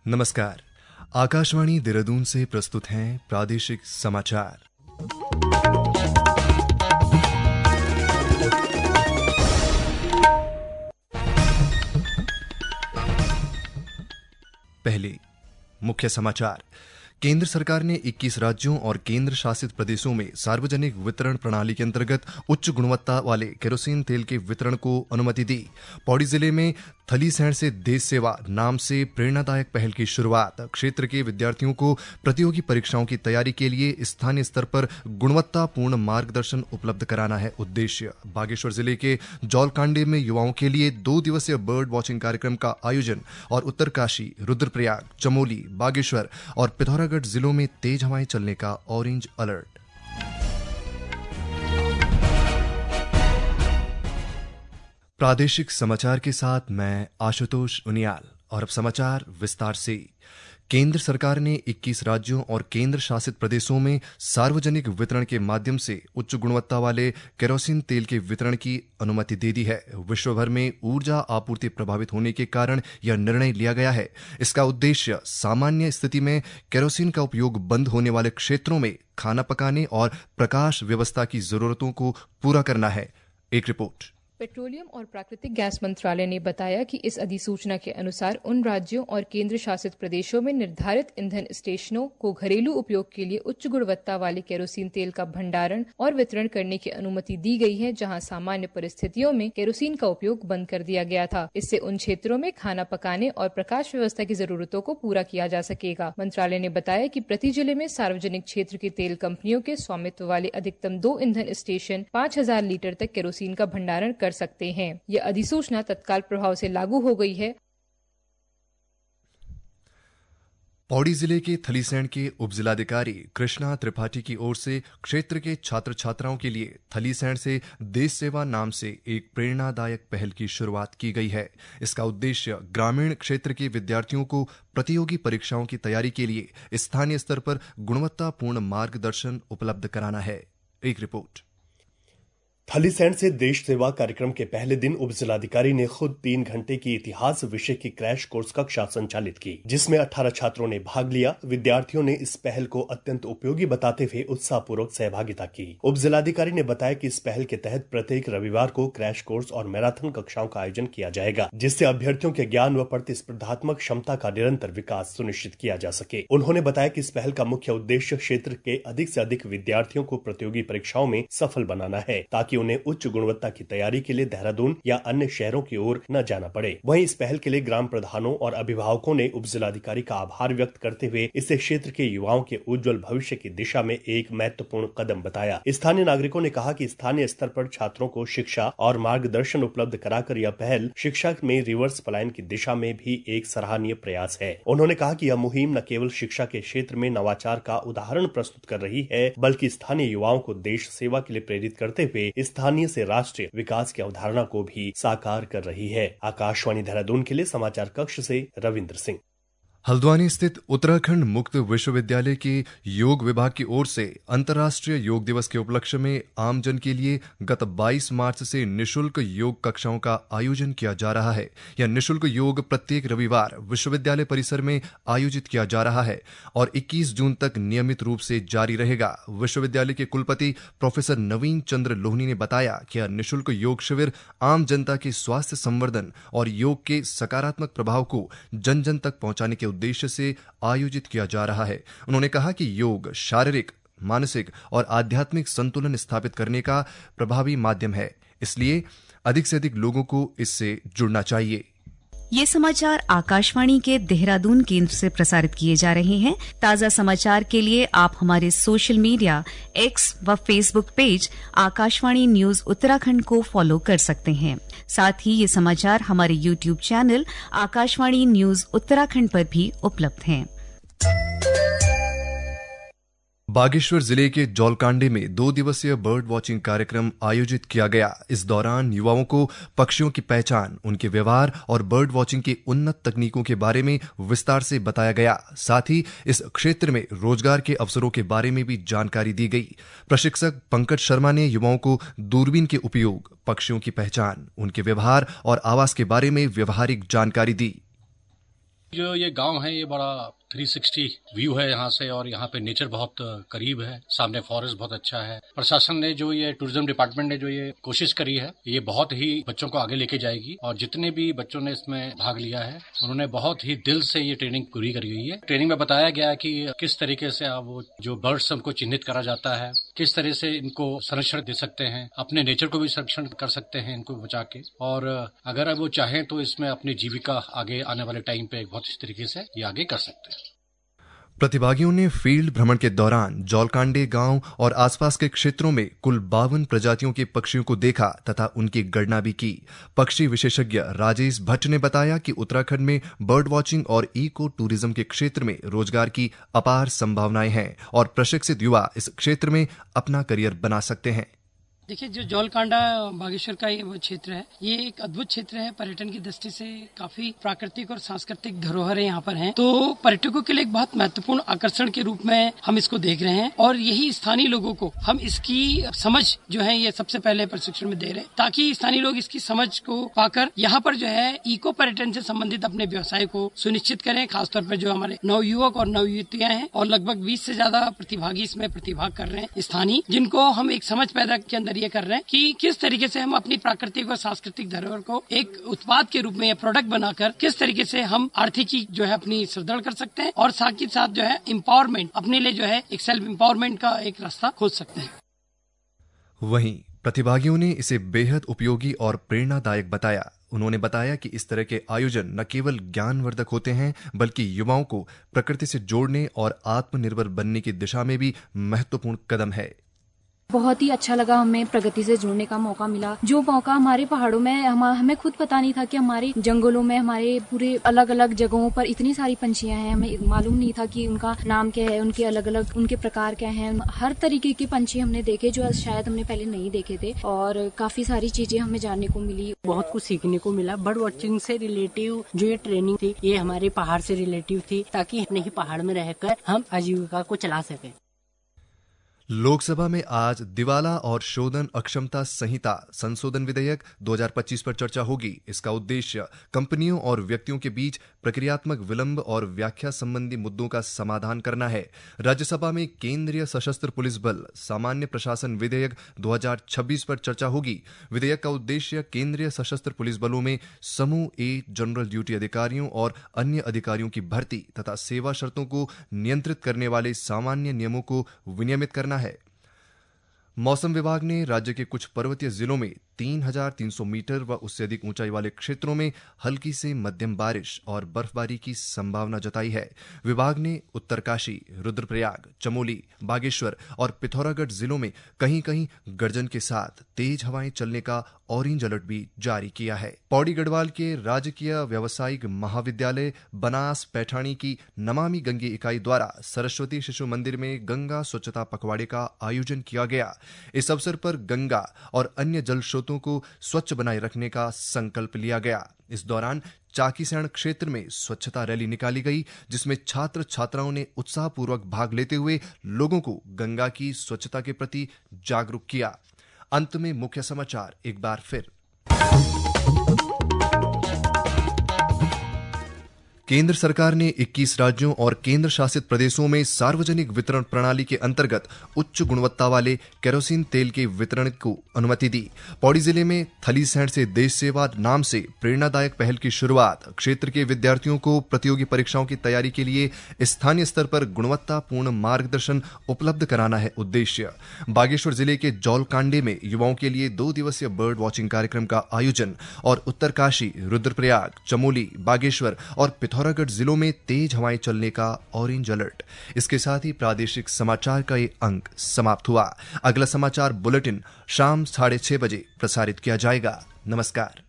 नमस्कार। आकाशवाणी देहरादून से प्रस्तुत हैं प्रादेशिक समाचार। पहले मुख्य समाचार। केंद्र सरकार ने 21 राज्यों और केंद्र शासित प्रदेशों में सार्वजनिक वितरण प्रणाली के अंतर्गत उच्च गुणवत्ता वाले केरोसिन तेल के वितरण को अनुमति दी। पौड़ी जिले में थलीसैंण से देश सेवा नाम से प्रेरणादायक पहल की शुरुआत। क्षेत्र के विद्यार्थियों को प्रतियोगी परीक्षाओं की तैयारी के लिए स्थानीय स्तर पर गुणवत्तापूर्ण मार्गदर्शन उपलब्ध कराना है उद्देश्य। बागेश्वर जिले के जौलकांडे में युवाओं के लिए 2 दिवसीय बर्ड वॉचिंग कार्यक्रम का आयोजन और उत्तरकाशी, रुद्रप्रयाग, चमोली, बागेश्वर और पिथौरागढ़ जिलों में तेज हवाएं चलने का ऑरेंज अलर्ट। प्रादेशिक समाचार के साथ मैं आशुतोष उनियाल। और अब समाचार विस्तार से। केंद्र सरकार ने 21 राज्यों और केंद्र शासित प्रदेशों में सार्वजनिक वितरण के माध्यम से उच्च गुणवत्ता वाले केरोसिन तेल के वितरण की अनुमति दे दी है। विश्व भर में ऊर्जा आपूर्ति प्रभावित होने के कारण यह निर्णय लिया गया है। इसका उद्देश्य सामान्य स्थिति में केरोसिन का उपयोग बंद होने वाले क्षेत्रों में खाना पकाने और प्रकाश व्यवस्था की जरूरतों को पूरा करना है। एक रिपोर्ट। पेट्रोलियम और प्राकृतिक गैस मंत्रालय ने बताया कि इस अधिसूचना के अनुसार उन राज्यों और केंद्र शासित प्रदेशों में निर्धारित ईंधन स्टेशनों को घरेलू उपयोग के लिए उच्च गुणवत्ता वाले केरोसिन तेल का भंडारण और वितरण करने की अनुमति दी गई है, जहां सामान्य परिस्थितियों में केरोसिन का उपयोग बंद कर दिया गया था। इससे उन क्षेत्रों में खाना पकाने और प्रकाश व्यवस्था की जरूरतों को पूरा किया जा सकेगा। मंत्रालय ने बताया कि प्रति जिले में सार्वजनिक क्षेत्र की तेल कंपनियों के स्वामित्व वाले अधिकतम 2 ईंधन स्टेशन 5000 लीटर तक केरोसिन का भंडारण कर सकते हैं। यह अधिसूचना तत्काल प्रभाव से लागू हो गई है। पौड़ी जिले के थलीसैंण के उपजिलाधिकारी कृष्णा त्रिपाठी की ओर से क्षेत्र के छात्र छात्राओं के लिए थलीसैंण से देश सेवा नाम से एक प्रेरणादायक पहल की शुरुआत की गई है। इसका उद्देश्य ग्रामीण क्षेत्र के विद्यार्थियों को प्रतियोगी परीक्षाओं की तैयारी के लिए स्थानीय स्तर पर गुणवत्तापूर्ण मार्गदर्शन उपलब्ध कराना है। एक रिपोर्ट। थलीसैंण से देश सेवा कार्यक्रम के पहले दिन उपजिलाधिकारी ने खुद 3 घंटे की इतिहास विषय की क्रैश कोर्स कक्षा संचालित की, जिसमें 18 छात्रों ने भाग लिया। विद्यार्थियों ने इस पहल को अत्यंत उपयोगी बताते हुए उत्साहपूर्वक सहभागिता की। उपजिलाधिकारी ने बताया कि इस पहल के तहत प्रत्येक रविवार को क्रैश कोर्स और मैराथन कक्षाओं का आयोजन किया जाएगा, जिससे अभ्यर्थियों के ज्ञान व प्रतिस्पर्धात्मक क्षमता का निरंतर विकास सुनिश्चित किया जा सके। उन्होंने बताया कि इस पहल का मुख्य उद्देश्य क्षेत्र के अधिक से अधिक विद्यार्थियों को प्रतियोगी परीक्षाओं में सफल बनाना है, ताकि उन्हें उच्च गुणवत्ता की तैयारी के लिए देहरादून या अन्य शहरों की ओर न जाना पड़े। वहीं इस पहल के लिए ग्राम प्रधानों और अभिभावकों ने उपजिलाधिकारी का आभार व्यक्त करते हुए इसे क्षेत्र के युवाओं के उज्जवल भविष्य की दिशा में एक महत्वपूर्ण कदम बताया। स्थानीय नागरिकों ने कहा कि स्थानीय स्तर पर छात्रों को शिक्षा और मार्गदर्शन उपलब्ध कराकर यह पहल शिक्षा में रिवर्स पलायन की दिशा में भी एक सराहनीय प्रयास है। उन्होंने कहा कि यह मुहिम न केवल शिक्षा के क्षेत्र में नवाचार का उदाहरण प्रस्तुत कर रही है, बल्कि स्थानीय युवाओं को देश सेवा के लिए प्रेरित करते हुए स्थानीय से राष्ट्रीय विकास की अवधारणा को भी साकार कर रही है। आकाशवाणी देहरादून के लिए समाचार कक्ष से रविंद्र सिंह। हल्द्वानी स्थित उत्तराखंड मुक्त विश्वविद्यालय के योग विभाग की ओर से अंतर्राष्ट्रीय योग दिवस के उपलक्ष्य में आमजन के लिए गत 22 मार्च से निशुल्क योग कक्षाओं का आयोजन किया जा रहा है। यह निशुल्क योग प्रत्येक रविवार विश्वविद्यालय परिसर में आयोजित किया जा रहा है और 21 जून तक नियमित रूप से जारी रहेगा। विश्वविद्यालय के कुलपति प्रोफेसर नवीन चंद्र लोहनी ने बताया कि यह निशुल्क योग शिविर आम जनता के स्वास्थ्य संवर्धन और योग के सकारात्मक प्रभाव को जन जन तक पहुंचाने के उद्देश्य से आयोजित किया जा रहा है। उन्होंने कहा कि योग शारीरिक, मानसिक और आध्यात्मिक संतुलन स्थापित करने का प्रभावी माध्यम है, इसलिए अधिक से अधिक लोगों को इससे जुड़ना चाहिए। ये समाचार आकाशवाणी के देहरादून केंद्र से प्रसारित किए जा रहे हैं। ताजा समाचार के लिए आप हमारे सोशल मीडिया एक्स व Facebook page Akashvani news Uttarakhand को फॉलो कर सकते हैं। साथ ही ये समाचार हमारे YouTube channel Akashvani news Uttarakhand पर भी उपलब्ध हैं। बागेश्वर जिले के जौलकांडे में 2 दिवसीय बर्ड वॉचिंग कार्यक्रम आयोजित किया गया। इस दौरान युवाओं को पक्षियों की पहचान, उनके व्यवहार और बर्ड वॉचिंग की उन्नत तकनीकों के बारे में विस्तार से बताया गया। साथ ही इस क्षेत्र में रोजगार के अवसरों के बारे में भी जानकारी दी गई। प्रशिक्षक पंकज शर्मा ने युवाओं को दूरबीन के उपयोग, पक्षियों की पहचान, उनके व्यवहार और आवाज के बारे में व्यवहारिक जानकारी दी। जो ये गांव है ये बड़ा 360 व्यू है यहाँ से, और यहाँ पे नेचर बहुत करीब है, सामने फॉरेस्ट बहुत अच्छा है। प्रशासन ने जो ये टूरिज्म डिपार्टमेंट ने जो ये कोशिश करी है, ये बहुत ही बच्चों को आगे लेके जाएगी। और जितने भी बच्चों ने इसमें भाग लिया है उन्होंने बहुत ही दिल से ये ट्रेनिंग पूरी करी हुई है। ट्रेनिंग में बताया गया कि किस तरीके से आप वो जो बर्ड्स हमको चिन्हित करा जाता है, किस तरह से इनको संरक्षण दे सकते हैं, अपने नेचर को भी संरक्षण कर सकते हैं इनको बचा के, और अगर वो चाहें तो इसमें अपनी जीविका आगे आने वाले टाइम पे बहुत इस तरीके से ये आगे कर सकते हैं। प्रतिभागियों ने फील्ड भ्रमण के दौरान जौलकांडे गांव और आसपास के क्षेत्रों में कुल 52 प्रजातियों के पक्षियों को देखा तथा उनकी गणना भी की। पक्षी विशेषज्ञ राजेश भट्ट ने बताया कि उत्तराखंड में बर्ड वॉचिंग और इको टूरिज्म के क्षेत्र में रोजगार की अपार संभावनाएं हैं और प्रशिक्षित युवा इस क्षेत्र में अपना करियर बना सकते हैं। देखिए, जो जौलकांडा बागेश्वर का ये वो क्षेत्र है, ये एक अद्भुत क्षेत्र है। पर्यटन की दृष्टि से काफी प्राकृतिक और सांस्कृतिक धरोहरें यहाँ पर हैं, तो पर्यटकों के लिए एक बहुत महत्वपूर्ण आकर्षण के रूप में हम इसको देख रहे हैं। और यही स्थानीय लोगों को हम इसकी समझ जो है ये सबसे पहले प्रशिक्षण में दे रहे हैं, ताकि स्थानीय लोग इसकी समझ को पाकर यहाँ पर जो है इको पर्यटन से संबंधित अपने व्यवसाय को सुनिश्चित करें। खासतौर पर जो हमारे नवयुवक और नवयुवतियां हैं, और लगभग 20 से ज्यादा प्रतिभागी इसमें प्रतिभाग कर रहे हैं स्थानीय, जिनको हम एक समझ पैदा के अंदर ये कर रहे हैं कि किस तरीके से हम अपनी प्राकृतिक और सांस्कृतिक धरोहर को एक उत्पाद के रूप में या प्रोडक्ट बनाकर किस तरीके से हम आर्थिकी जो है अपनी सुदृढ़ कर सकते हैं, और साथ ही साथ जो है एम्पावरमेंट अपने लिए जो है एक सेल्फ एम्पावरमेंट का एक रास्ता खोज सकते हैं। वहीं प्रतिभागियों ने इसे बेहद उपयोगी और प्रेरणादायक बताया। उन्होंने बताया कि इस तरह के आयोजन न केवल ज्ञानवर्धक होते हैं बल्कि युवाओं को प्रकृति से जोड़ने और आत्मनिर्भर बनने की दिशा में भी महत्वपूर्ण कदम है। बहुत ही अच्छा लगा, हमें प्रगति से जुड़ने का मौका मिला। जो मौका हमारे पहाड़ों में हमें खुद पता नहीं था कि हमारे जंगलों में, हमारे पूरे अलग अलग जगहों पर इतनी सारी पंछियां हैं। हमें मालूम नहीं था कि उनका नाम क्या है, उनके अलग अलग उनके प्रकार क्या हैं। हर तरीके के पंछी हमने देखे जो शायद हमने पहले नहीं देखे थे, और काफी सारी चीजें हमें जानने को मिली। बहुत कुछ सीखने को मिला। बर्ड वॉचिंग से रिलेटिव जो ये ट्रेनिंग थी, ये हमारे पहाड़ से रिलेटिव थी, ताकि अपने ही पहाड़ में रहकर हम आजीविका को चला सकें। लोकसभा में आज दिवाला और शोधन अक्षमता संहिता संशोधन विधेयक 2025 पर चर्चा होगी। इसका उद्देश्य कंपनियों और व्यक्तियों के बीच प्रक्रियात्मक विलंब और व्याख्या संबंधी मुद्दों का समाधान करना है। राज्यसभा में केंद्रीय सशस्त्र पुलिस बल सामान्य प्रशासन विधेयक 2026 पर चर्चा होगी। विधेयक का उद्देश्य केंद्रीय सशस्त्र पुलिस बलों में समूह ए जनरल ड्यूटी अधिकारियों और अन्य अधिकारियों की भर्ती तथा सेवा शर्तों को नियंत्रित करने वाले सामान्य नियमों को विनियमित करना है। मौसम विभाग ने राज्य के कुछ पर्वतीय जिलों में 3,300 मीटर व उससे अधिक ऊंचाई वाले क्षेत्रों में हल्की से मध्यम बारिश और बर्फबारी की संभावना जताई है। विभाग ने उत्तरकाशी, रुद्रप्रयाग, चमोली, बागेश्वर और पिथौरागढ़ जिलों में कहीं कहीं गर्जन के साथ तेज हवाएं चलने का ऑरेंज अलर्ट भी जारी किया है। पौड़ी गढ़वाल के राजकीय व्यावसायिक महाविद्यालय बनास पैठाणी की नमामि गंगे इकाई द्वारा सरस्वती शिशु मंदिर में गंगा स्वच्छता पखवाड़े का आयोजन किया गया। इस अवसर पर गंगा और अन्य जल स्रोतों को स्वच्छ बनाए रखने का संकल्प लिया गया। इस दौरान चाकीसैण क्षेत्र में स्वच्छता रैली निकाली गई, जिसमें छात्र छात्राओं ने उत्साहपूर्वक भाग लेते हुए लोगों को गंगा की स्वच्छता के प्रति जागरूक किया। अंत में मुख्य समाचार एक बार फिर। केंद्र सरकार ने 21 राज्यों और केंद्र शासित प्रदेशों में सार्वजनिक वितरण प्रणाली के अंतर्गत उच्च गुणवत्ता वाले केरोसिन तेल के वितरण को अनुमति दी। पौड़ी जिले में थलीसैंण से देश सेवा नाम से प्रेरणादायक पहल की शुरुआत। क्षेत्र के विद्यार्थियों को प्रतियोगी परीक्षाओं की तैयारी के लिए स्थानीय स्तर पर गुणवत्तापूर्ण मार्गदर्शन उपलब्ध कराना है उद्देश्य। बागेश्वर जिले के जौलकांडे में युवाओं के लिए 2 दिवसीय बर्ड वॉचिंग कार्यक्रम का आयोजन। और उत्तरकाशी, रुद्रप्रयाग, चमोली, बागेश्वर और पिथौरागढ़ जिलों में तेज हवाएं चलने का ऑरेंज अलर्ट। इसके साथ ही प्रादेशिक समाचार का ये अंक समाप्त हुआ। अगला समाचार बुलेटिन शाम 6:30 बजे प्रसारित किया जाएगा। नमस्कार।